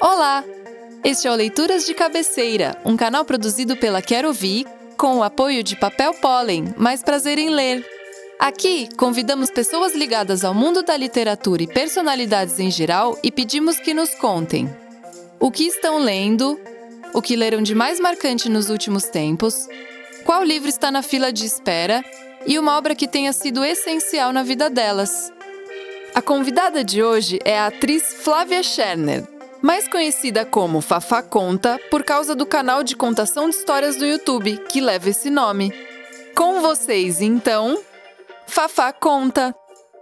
Olá! Este é o Leituras de Cabeceira, um canal produzido pela Quero Ouvir, com o apoio de Papel Pólen, mais prazer em ler. Aqui, convidamos pessoas ligadas ao mundo da literatura e personalidades em geral e pedimos que nos contem o que estão lendo, o que leram de mais marcante nos últimos tempos, qual livro está na fila de espera e uma obra que tenha sido essencial na vida delas. A convidada de hoje é a atriz Flávia Scherner, mais conhecida como Fafá Conta por causa do canal de contação de histórias do YouTube, que leva esse nome. Com vocês, então, Fafá Conta!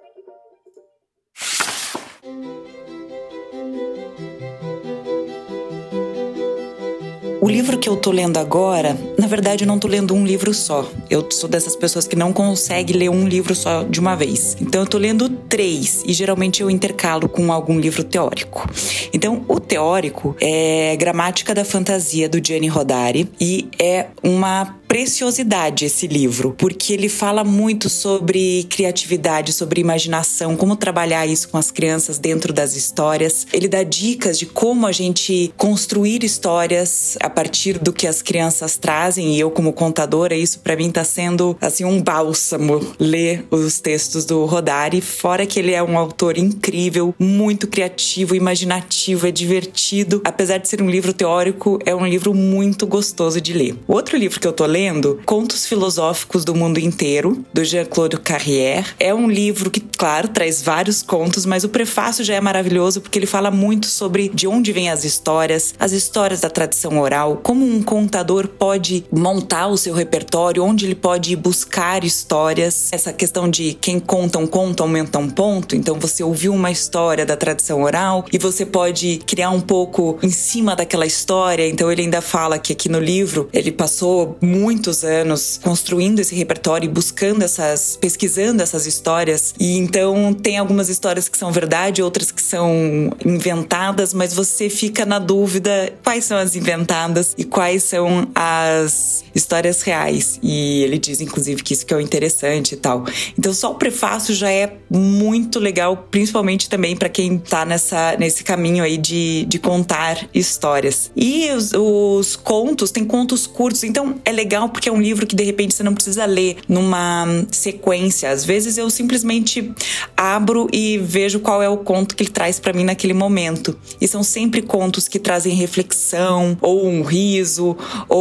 O livro que eu tô lendo agora, na verdade eu não tô lendo um livro só. Eu sou dessas pessoas que não conseguem ler um livro só de uma vez. Então eu tô lendo 3 e geralmente eu intercalo com algum livro teórico. Então o teórico é Gramática da Fantasia, do Gianni Rodari, e é uma preciosidade esse livro, porque ele fala muito sobre criatividade, sobre imaginação, como trabalhar isso com as crianças dentro das histórias. Ele dá dicas de como a gente construir histórias a partir do que as crianças trazem, e eu como contadora, isso pra mim tá sendo assim um bálsamo ler os textos do Rodari, fora que ele é um autor incrível, muito criativo, imaginativo, é divertido. Apesar de ser um livro teórico, é um livro muito gostoso de ler. O outro livro que eu tô lendo, Contos Filosóficos do Mundo Inteiro, do Jean-Claude Carrière. É um livro que, claro, traz vários contos, mas o prefácio já é maravilhoso porque ele fala muito sobre de onde vêm as histórias da tradição oral, como um contador pode montar o seu repertório, onde ele pode ir buscar histórias. Essa questão de quem conta um conto aumenta um ponto, então você ouviu uma história da tradição oral e você pode criar um pouco em cima daquela história. Então ele ainda fala que aqui no livro ele passou muitos anos construindo esse repertório e pesquisando essas histórias. E então tem algumas histórias que são verdade, outras que são inventadas, mas você fica na dúvida quais são as inventadas e quais são as histórias reais. E ele diz, inclusive, que isso que é o interessante e tal. Então só o prefácio já é muito legal, principalmente também para quem tá nesse caminho aí de contar histórias. E os contos, tem contos curtos, então é legal porque é um livro que de repente você não precisa ler numa sequência. Às vezes eu simplesmente abro e vejo qual é o conto que ele traz para mim naquele momento. E são sempre contos que trazem reflexão, ou um riso,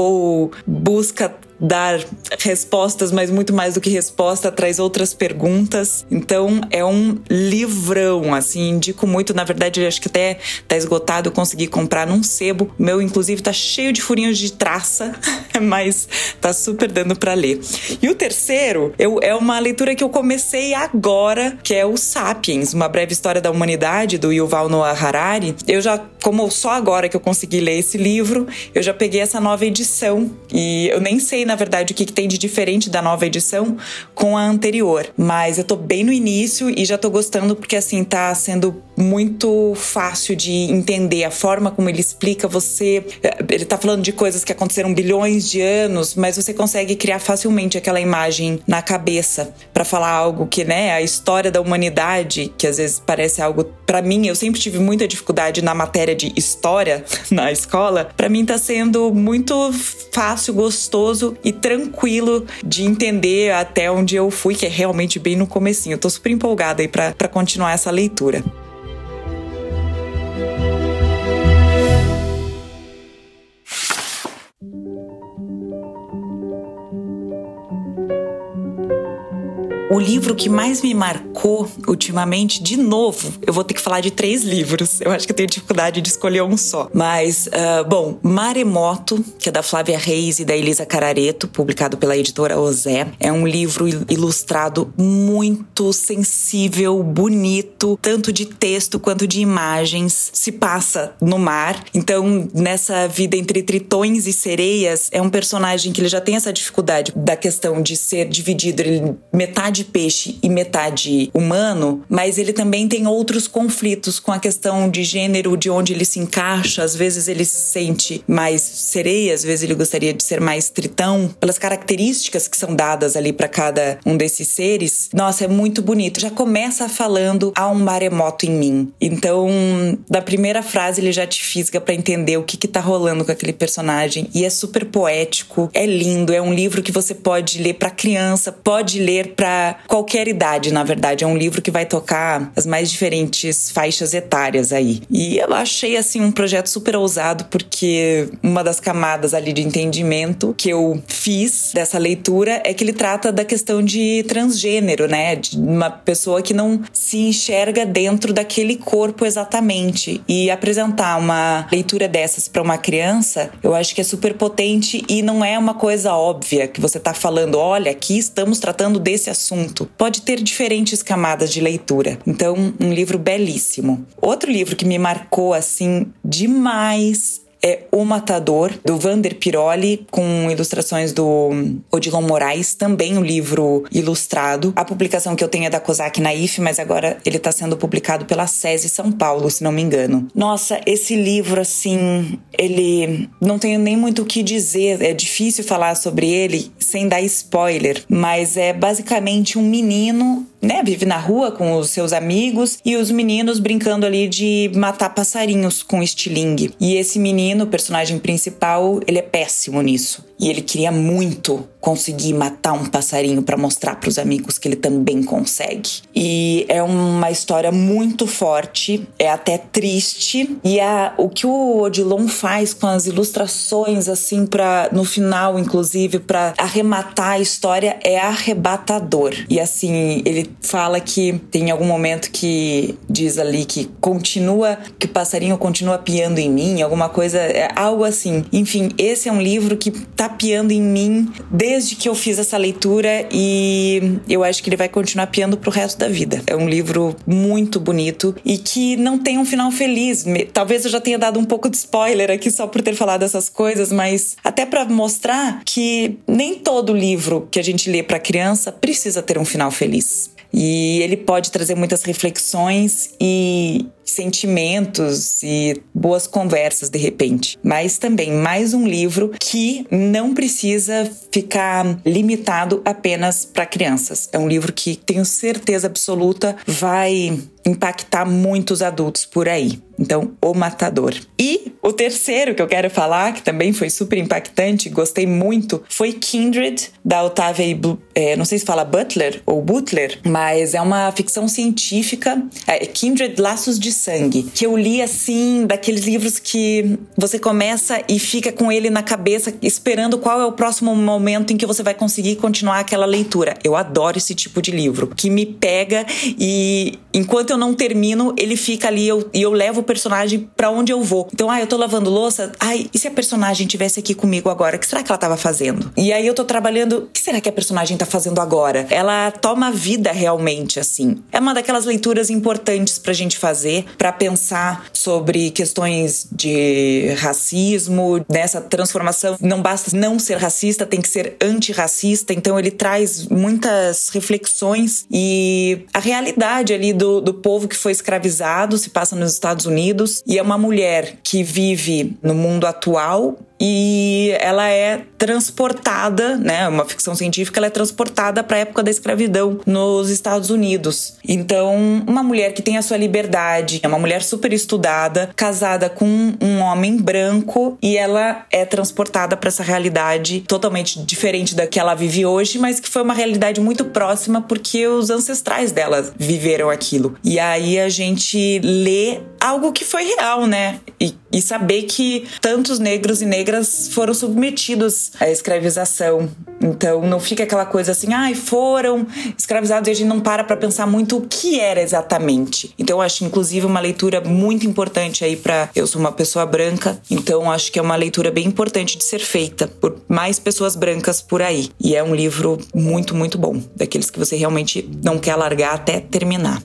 ou busca dar respostas, mas muito mais do que resposta, traz outras perguntas. Então é um livrão, assim, indico muito. Na verdade, eu acho que até tá esgotado, eu consegui comprar num sebo. O meu, inclusive, tá cheio de furinhos de traça, mas tá super dando pra ler. E o terceiro é uma leitura que eu comecei agora, que é o Sapiens, Uma Breve História da Humanidade, do Yuval Noah Harari. Como só agora que eu consegui ler esse livro, eu já peguei essa nova edição e eu nem sei, na verdade, o que tem de diferente da nova edição com a anterior. Mas eu tô bem no início e já tô gostando porque, assim, tá sendo muito fácil de entender a forma como ele explica você. Ele tá falando de coisas que aconteceram bilhões de anos, mas você consegue criar facilmente aquela imagem na cabeça pra falar algo que, né, a história da humanidade, que às vezes parece algo... Pra mim, eu sempre tive muita dificuldade na matéria de história na escola. Pra mim tá sendo muito fácil, gostoso e tranquilo de entender até onde eu fui, que é realmente bem no comecinho. Eu tô super empolgada aí pra continuar essa leitura. O livro que mais me marcou ultimamente, de novo, eu vou ter que falar de 3 livros. Eu acho que eu tenho dificuldade de escolher um só. Mas, Maremoto, que é da Flávia Reis e da Elisa Carareto, publicado pela editora Osé. É um livro ilustrado muito sensível, bonito, tanto de texto quanto de imagens. Se passa no mar. Então, nessa vida entre tritões e sereias, é um personagem que ele já tem essa dificuldade da questão de ser dividido. Metade metade peixe e metade humano, mas ele também tem outros conflitos com a questão de gênero, de onde ele se encaixa. Às vezes ele se sente mais sereia, às vezes ele gostaria de ser mais tritão, pelas características que são dadas ali para cada um desses seres. Nossa, é muito bonito. Já começa falando há um maremoto em mim. Então, da primeira frase ele já te fisga para entender o que tá rolando com aquele personagem. E é super poético, é lindo, é um livro que você pode ler para criança, pode ler para qualquer idade, na verdade. É um livro que vai tocar as mais diferentes faixas etárias aí. E eu achei, assim, um projeto super ousado, porque uma das camadas ali de entendimento que eu fiz dessa leitura é que ele trata da questão de transgênero, né? De uma pessoa que não se enxerga dentro daquele corpo exatamente. E apresentar uma leitura dessas para uma criança, eu acho que é super potente e não é uma coisa óbvia que você tá falando, olha, aqui estamos tratando desse assunto. Pode ter diferentes camadas de leitura. Então, um livro belíssimo. Outro livro que me marcou, assim, demais é O Matador, do Vander Piroli, com ilustrações do Odilon Moraes, também um livro ilustrado. A publicação que eu tenho é da Kozak Naif, mas agora ele está sendo publicado pela SESI São Paulo, se não me engano. Nossa, esse livro, assim, ele não tenho nem muito o que dizer, é difícil falar sobre ele sem dar spoiler, mas é basicamente um menino, né, vive na rua com os seus amigos e os meninos brincando ali de matar passarinhos com estilingue. E esse menino, o personagem principal, ele é péssimo nisso. E ele queria muito conseguir matar um passarinho para mostrar para os amigos que ele também consegue. E é uma história muito forte, é até triste. E o que o Odilon faz com as ilustrações, assim, no final, inclusive, para arrematar a história, é arrebatador. E assim, ele fala que tem algum momento que diz ali que o passarinho continua piando em mim, alguma coisa, algo assim. Enfim, esse é um livro que tá piando em mim desde que eu fiz essa leitura e eu acho que ele vai continuar piando pro resto da vida. É um livro muito bonito e que não tem um final feliz. Talvez eu já tenha dado um pouco de spoiler aqui só por ter falado essas coisas, mas até para mostrar que nem todo livro que a gente lê para criança precisa ter um final feliz. E ele pode trazer muitas reflexões e sentimentos e boas conversas de repente. Mas também mais um livro que não precisa ficar limitado apenas para crianças. É um livro que tenho certeza absoluta vai impactar muitos adultos por aí. Então, O Matador. E o terceiro que eu quero falar, que também foi super impactante, gostei muito, foi Kindred, da Octavia não sei se fala Butler ou Butler, mas é uma ficção científica, Kindred, Laços de Sangue, que eu li assim, daqueles livros que você começa e fica com ele na cabeça, esperando qual é o próximo momento em que você vai conseguir continuar aquela leitura. Eu adoro esse tipo de livro, que me pega e enquanto eu não termino, ele fica ali e eu levo o personagem pra onde eu vou. Então, eu tô lavando louça, e se a personagem estivesse aqui comigo agora? O que será que ela tava fazendo? E aí eu tô trabalhando, o que será que a personagem tá fazendo agora? Ela toma vida realmente, assim. É uma daquelas leituras importantes pra gente fazer, pra pensar sobre questões de racismo, dessa transformação. Não basta não ser racista, tem que ser antirracista. Então ele traz muitas reflexões e a realidade ali do povo que foi escravizado se passa nos Estados Unidos e é uma mulher que vive no mundo atual e ela é transportada, né, uma ficção científica, ela é transportada para a época da escravidão nos Estados Unidos. Então, uma mulher que tem a sua liberdade, é uma mulher super estudada, casada com um homem branco e ela é transportada para essa realidade totalmente diferente da que ela vive hoje, mas que foi uma realidade muito próxima porque os ancestrais dela viveram aquilo. E aí a gente lê algo que foi real, né? E saber que tantos negros e negras foram submetidos à escravização. Então não fica aquela coisa assim, foram escravizados e a gente não para pensar muito o que era exatamente. Então eu acho inclusive uma leitura muito importante aí eu sou uma pessoa branca, então acho que é uma leitura bem importante de ser feita por mais pessoas brancas por aí. E é um livro muito, muito bom, daqueles que você realmente não quer largar até terminar.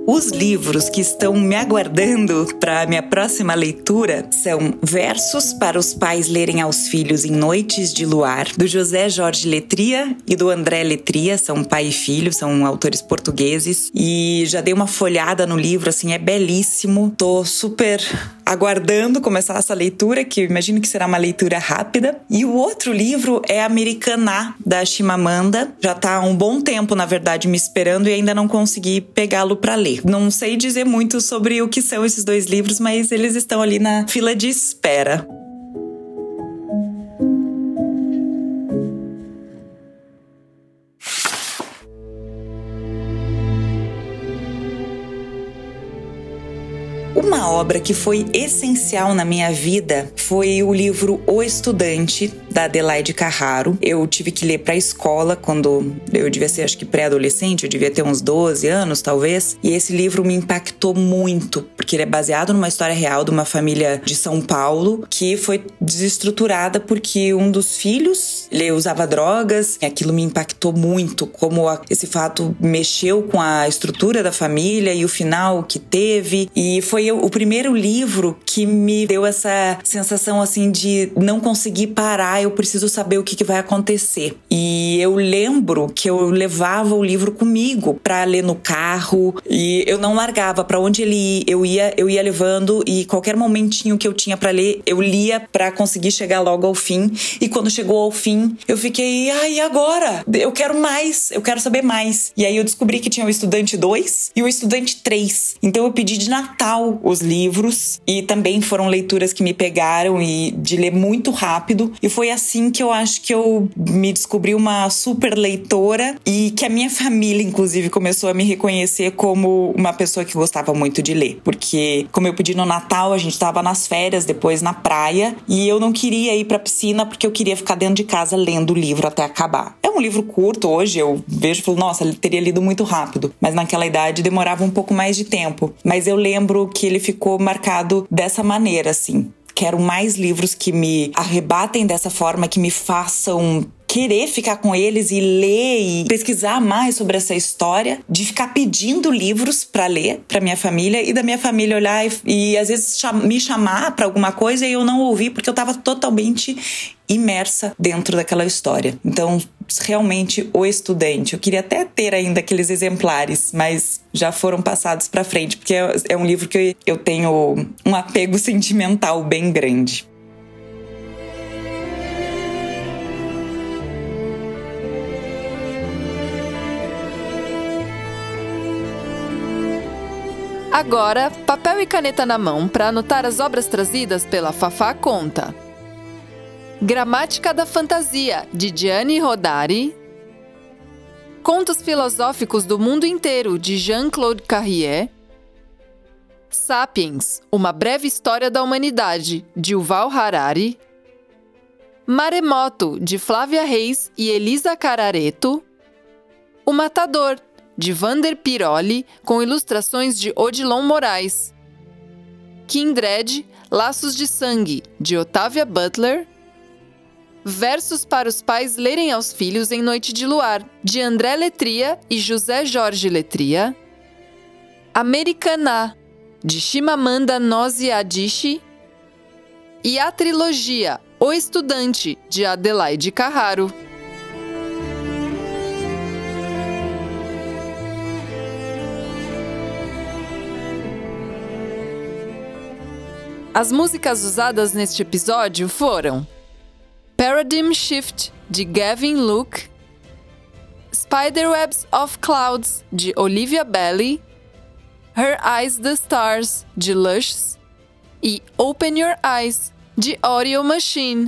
Os livros que estão me aguardando para a minha próxima leitura são Versos para os Pais Lerem aos Filhos em Noites de Luar, do José Jorge Letria e do André Letria, são pai e filho, são autores portugueses, e já dei uma folhada no livro, assim, é belíssimo, tô super aguardando começar essa leitura, que eu imagino que será uma leitura rápida. E o outro livro é Americaná, da Chimamanda, já tá há um bom tempo, na verdade, me esperando e ainda não consegui pegá-lo para ler. Não sei dizer muito sobre o que são esses dois livros, mas eles estão ali na fila de espera. Uma obra que foi essencial na minha vida foi o livro O Estudante, da Adelaide Carraro. Eu tive que ler para a escola quando eu devia ser, acho que pré-adolescente, eu devia ter uns 12 anos, talvez. E esse livro me impactou muito, porque ele é baseado numa história real de uma família de São Paulo que foi desestruturada porque um dos filhos, ele usava drogas, e aquilo me impactou muito, como esse fato mexeu com a estrutura da família e o final que teve. E foi o primeiro livro que me deu essa sensação assim de não conseguir parar, eu preciso saber o que vai acontecer. E eu lembro que eu levava o livro comigo para ler no carro e eu não largava. Para onde eu ia levando, e qualquer momentinho que eu tinha para ler, eu lia para conseguir chegar logo ao fim. E quando chegou ao fim, eu fiquei, e agora? Eu quero mais, eu quero saber mais. E aí eu descobri que tinha o Estudante 2 e o Estudante 3. Então eu pedi de Natal os livros, e também foram leituras que me pegaram e de ler muito rápido, e foi assim que eu acho que eu me descobri uma super leitora, e que a minha família inclusive começou a me reconhecer como uma pessoa que gostava muito de ler, porque como eu pedi no Natal, a gente tava nas férias depois na praia, e eu não queria ir pra piscina porque eu queria ficar dentro de casa lendo o livro até acabar. É um livro curto, hoje eu vejo e falo, nossa, ele teria lido muito rápido, mas naquela idade demorava um pouco mais de tempo. Mas eu lembro que ele ficou marcado dessa maneira, assim. Quero mais livros que me arrebatem dessa forma, que me façam querer ficar com eles e ler e pesquisar mais sobre essa história, de ficar pedindo livros para ler para minha família, e da minha família olhar e às vezes me chamar para alguma coisa e eu não ouvir porque eu estava totalmente imersa dentro daquela história. Então, realmente, O Estudante. Eu queria até ter ainda aqueles exemplares, mas já foram passados para frente, porque é um livro que eu tenho um apego sentimental bem grande. Agora, papel e caneta na mão para anotar as obras trazidas pela Fafá Conta. Gramática da Fantasia, de Gianni Rodari. Contos Filosóficos do Mundo Inteiro, de Jean-Claude Carrier. Sapiens, Uma Breve História da Humanidade, de Yuval Harari. Maremoto, de Flávia Reis e Elisa Carareto. O Matador, de Vander Piroli, com ilustrações de Odilon Moraes. Kindred, Laços de Sangue, de Octavia Butler. Versos para os Pais Lerem aos Filhos em Noite de Luar, de André Letria e José Jorge Letria. Americaná, de Chimamanda Ngozi Adichie. E a trilogia O Estudante, de Adelaide Carraro. As músicas usadas neste episódio foram Paradigm Shift, de Gavin Luke. Spiderwebs of Clouds, de Olivia Belly. Her Eyes the Stars, de Lush. E Open Your Eyes, de Audio Machine.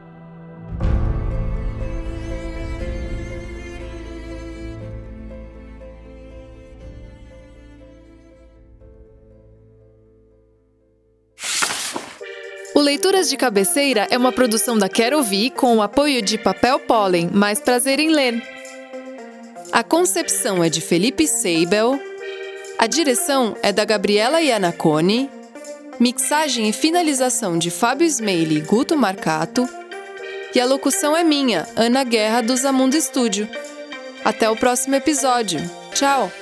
O Leituras de Cabeceira é uma produção da Quero Ouvir com o apoio de Papel Pólen, mais prazer em ler. A concepção é de Felipe Seibel, a direção é da Gabriela Iannacone, mixagem e finalização de Fábio Smeili e Guto Marcato, e a locução é minha, Ana Guerra, do Zamundo Estúdio. Até o próximo episódio. Tchau!